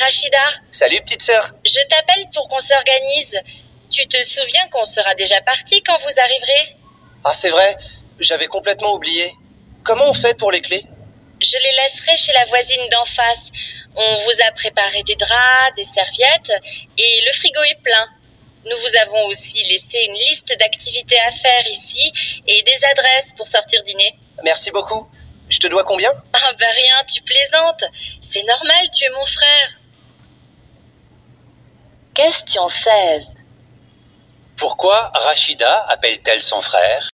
Rachida. Salut petite sœur. Je t'appelle pour qu'on s'organise. Tu te souviens qu'on sera déjà parti quand vous arriverez? Ah c'est vrai, j'avais complètement oublié. Comment on fait pour les clés? Je les laisserai chez la voisine d'en face. On vous a préparé des draps, des serviettes et le frigo est plein. Nous vous avons aussi laissé une liste d'activités à faire ici et des adresses pour sortir dîner. Merci beaucoup. Je te dois combien? Ah bah rien, tu plaisantes. C'est normal, tu es mon frère. Question 16. Pourquoi Rachida appelle-t-elle son frère?